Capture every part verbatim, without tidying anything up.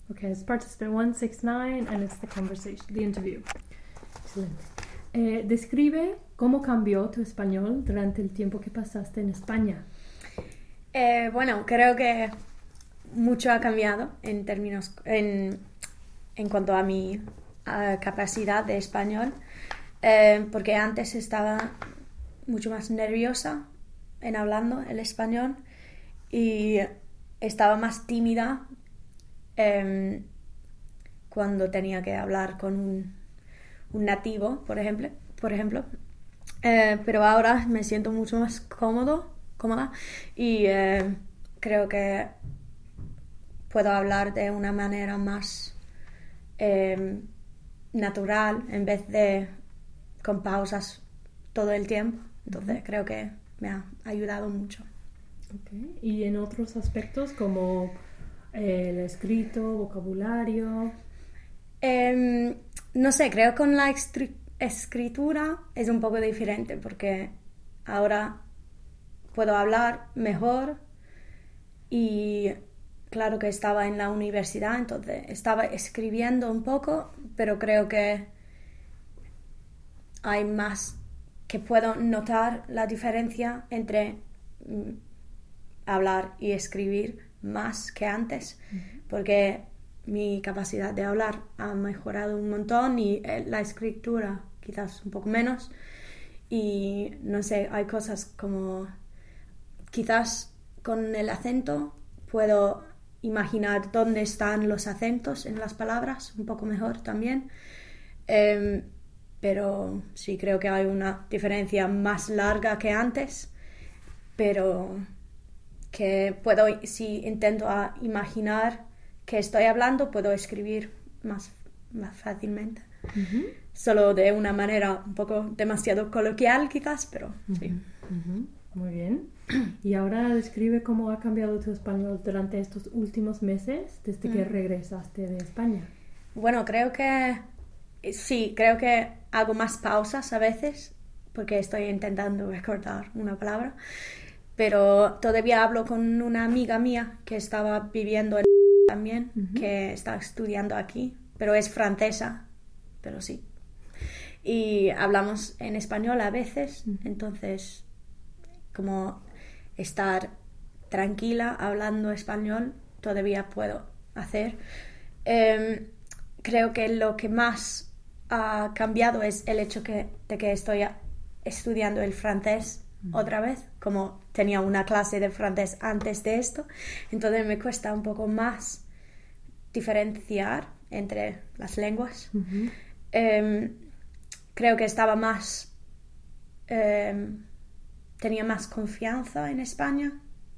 Okay, it's participant one sixty-nine and it's the conversation, the interview. Excelente. Eh, describe cómo cambió tu español durante el tiempo que pasaste en España. Eh, bueno, creo que mucho ha cambiado en términos, en, en cuanto a mi uh, capacidad de español, eh, porque antes estaba mucho más nerviosa en hablando el español y estaba más tímida eh, cuando tenía que hablar con un, un nativo, por ejemplo, por ejemplo. Eh, pero ahora me siento mucho más cómodo, cómoda y eh, creo que puedo hablar de una manera más eh, natural en vez de con pausas todo el tiempo. Entonces uh-huh. creo que me ha ayudado mucho. Okay. ¿Y en otros aspectos como eh, el escrito, vocabulario? Eh, no sé, creo que con la estri- escritura es un poco diferente porque ahora puedo hablar mejor y claro que estaba en la universidad, entonces estaba escribiendo un poco, pero creo que hay más que puedo notar la diferencia entre mm, hablar y escribir más que antes, uh-huh. porque mi capacidad de hablar ha mejorado un montón y la escritura quizás un poco menos y no sé, hay cosas como quizás con el acento puedo imaginar dónde están los acentos en las palabras un poco mejor también, eh, pero sí creo que hay una diferencia más larga que antes, pero que puedo, si intento a imaginar que estoy hablando, puedo escribir más, más fácilmente. Uh-huh. Solo de una manera un poco demasiado coloquial quizás, pero uh-huh. sí. Uh-huh. Muy bien. Y ahora describe cómo ha cambiado tu español durante estos últimos meses desde uh-huh. que regresaste de España. Bueno, creo que sí, creo que hago más pausas a veces porque estoy intentando recordar una palabra, pero todavía hablo con una amiga mía que estaba viviendo en también, uh-huh. que está estudiando aquí, pero es francesa, pero sí. Y hablamos en español a veces, uh-huh. entonces como estar tranquila hablando español todavía puedo hacer. Eh, creo que lo que más ha cambiado es el hecho que, de que estoy estudiando el francés uh-huh. otra vez, como tenía una clase de francés antes de esto, entonces me cuesta un poco más diferenciar entre las lenguas. Uh-huh. Eh, creo que estaba más eh, tenía más confianza en España,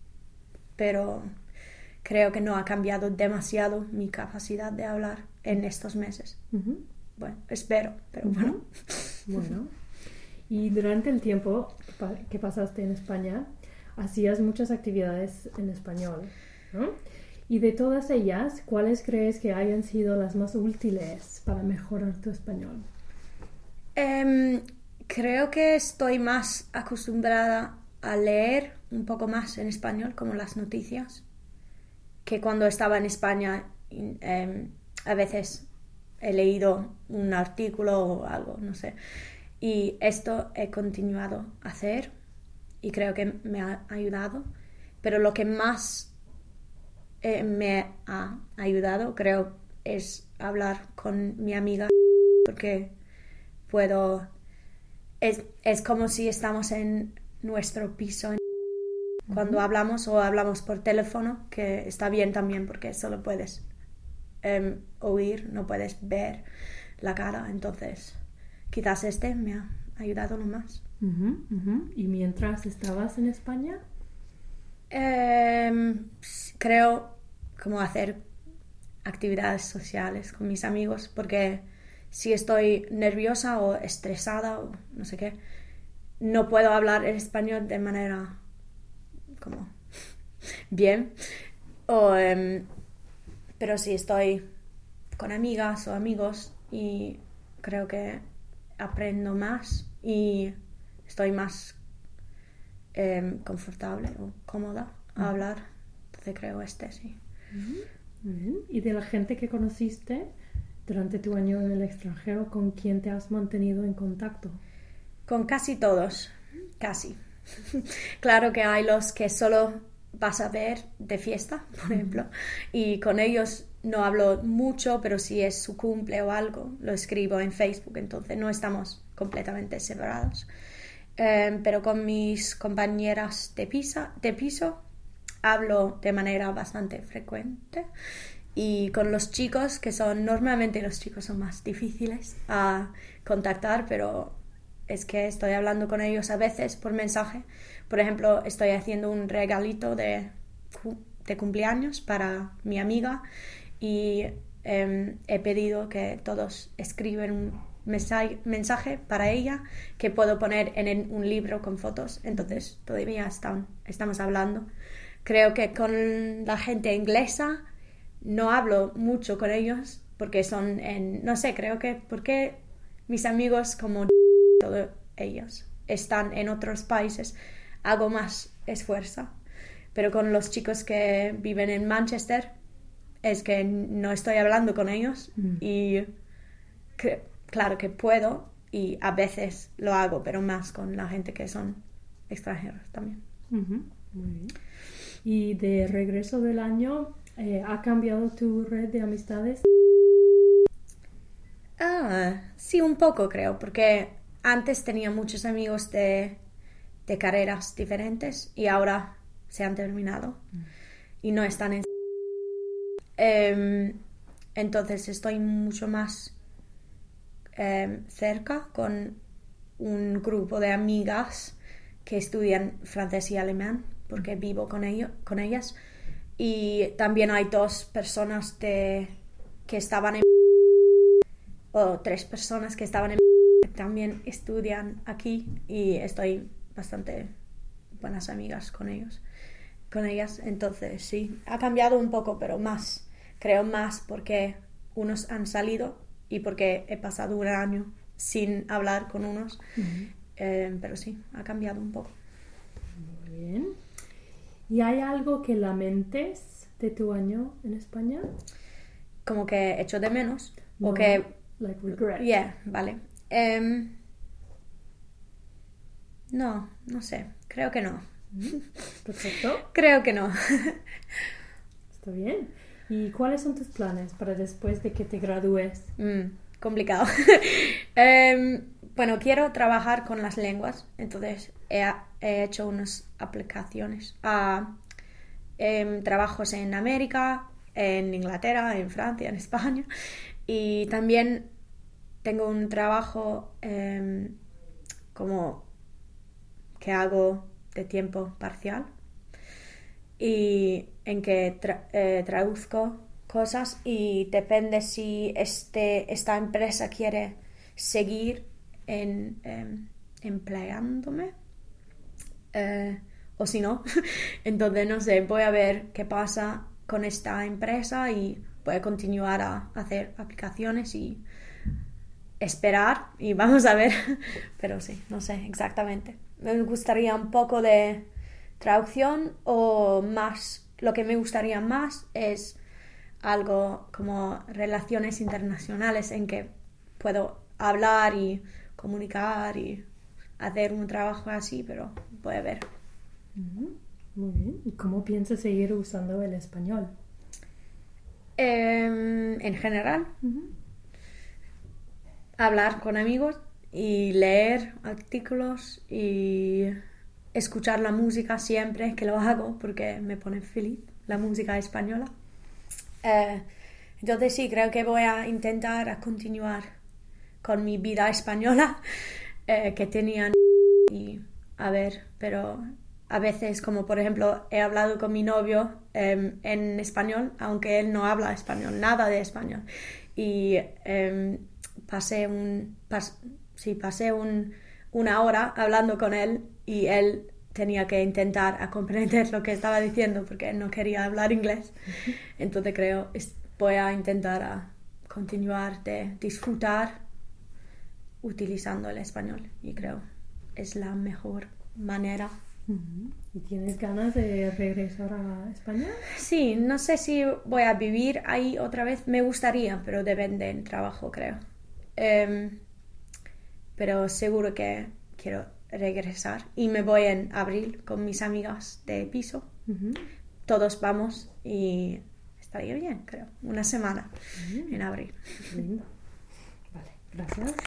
pero creo que no ha cambiado demasiado mi capacidad de hablar en estos meses. Uh-huh. Bueno, espero, pero uh-huh. bueno. Bueno. Y durante el tiempo que pasaste en España, hacías muchas actividades en español, ¿no? Y de todas ellas, ¿cuáles crees que hayan sido las más útiles para mejorar tu español? Um, creo que estoy más acostumbrada a leer un poco más en español, como las noticias, que cuando estaba en España um, a veces he leído un artículo o algo, no sé. Y esto he continuado a hacer y creo que me ha ayudado. Pero lo que más eh, me ha ayudado, creo, es hablar con mi amiga, porque puedo... Es, es como si estamos en nuestro piso cuando uh-huh. hablamos o hablamos por teléfono, que está bien también porque solo puedes um, oír, no puedes ver la cara, entonces... Quizás este me ha ayudado lo más. Uh-huh, uh-huh. ¿Y mientras estabas en España? Eh, creo como hacer actividades sociales con mis amigos, porque si estoy nerviosa o estresada o no sé qué, no puedo hablar en español de manera como bien. O, um, pero si estoy con amigas o amigos y creo que aprendo más y estoy más eh, confortable o cómoda a hablar, entonces creo este sí. Uh-huh. Muy bien. ¿Y de la gente que conociste durante tu año en el extranjero, con quién te has mantenido en contacto? Con casi todos, casi. Claro que hay los que solo vas a ver de fiesta, por ejemplo, y con ellos no hablo mucho, pero si es su cumple o algo, lo escribo en Facebook, entonces no estamos completamente separados. Eh, pero con mis compañeras de, pisa, de piso hablo de manera bastante frecuente, y con los chicos, que son normalmente los chicos son más difíciles a contactar, pero es que estoy hablando con ellos a veces por mensaje. Por ejemplo, estoy haciendo un regalito de, de cumpleaños para mi amiga y eh, he pedido que todos escriben un mensaje, mensaje para ella que puedo poner en un libro con fotos. Entonces todavía están, estamos hablando. Creo que con la gente inglesa no hablo mucho con ellos porque son en, no sé, creo que porque mis amigos como todos ellos están en otros países, hago más esfuerzo. Pero con los chicos que viven en Manchester es que no estoy hablando con ellos mm. y que, claro que puedo y a veces lo hago, pero más con la gente que son extranjeros también. Uh-huh. Muy bien. Y de regreso del año, eh, ¿ha cambiado tu red de amistades? Ah, sí, un poco creo, porque antes tenía muchos amigos de, de carreras diferentes y ahora se han terminado mm. y no están en... Eh, entonces estoy mucho más eh, cerca con un grupo de amigas que estudian francés y alemán porque vivo con, ello, con ellas, y también hay dos personas de, que estaban en... o tres personas que estaban en... que también estudian aquí y estoy bastante buenas amigas con ellos, con ellas. Entonces sí, ha cambiado un poco, pero más, creo más porque unos han salido y porque he pasado un año sin hablar con unos. Uh-huh. eh, pero sí, ha cambiado un poco. Muy bien. ¿Y hay algo que lamentes de tu año en España? Como que echo de menos no, o que... like regret. Yeah, vale. Um, no, no sé, creo que no. Perfecto. Creo que no. Está bien. ¿Y cuáles son tus planes para después de que te gradúes? Mm, complicado. um, bueno, quiero trabajar con las lenguas, entonces he, he hecho unas aplicaciones a um, trabajos en América, en Inglaterra, en Francia, en España, y también tengo un trabajo um, como que hago de tiempo parcial y en que tra- eh, traduzco cosas, y depende si este, esta empresa quiere seguir en, eh, empleándome eh, o si no. Entonces no sé, voy a ver qué pasa con esta empresa y voy a continuar a hacer aplicaciones y esperar y vamos a ver. Pero sí, no sé exactamente. Me gustaría un poco de traducción, o más, lo que me gustaría más es algo como relaciones internacionales en que puedo hablar y comunicar y hacer un trabajo así, pero voy a ver. Uh-huh. Muy bien. ¿Y cómo piensas seguir usando el español? Eh, en general, uh-huh. hablar con amigos y leer artículos y escuchar la música siempre que lo hago porque me pone feliz la música española. Eh, entonces sí, creo que voy a intentar a continuar con mi vida española eh, que tenía, y a ver, pero a veces, como por ejemplo he hablado con mi novio eh, en español, aunque él no habla español, nada de español, y eh, pasé un pas, sí, pasé un, una hora hablando con él y él tenía que intentar a comprender lo que estaba diciendo porque él no quería hablar inglés. Entonces creo voy a intentar a continuar de disfrutar utilizando el español, y creo es la mejor manera Uh-huh. ¿Y tienes ganas de regresar a España? Sí, no sé si voy a vivir ahí otra vez. Me gustaría, pero depende del trabajo, creo. Um, pero seguro que quiero regresar. Y me voy en abril con mis amigas de piso. Uh-huh. Todos vamos y estaría bien, creo. Una semana uh-huh. en abril. Lindo. Vale, gracias.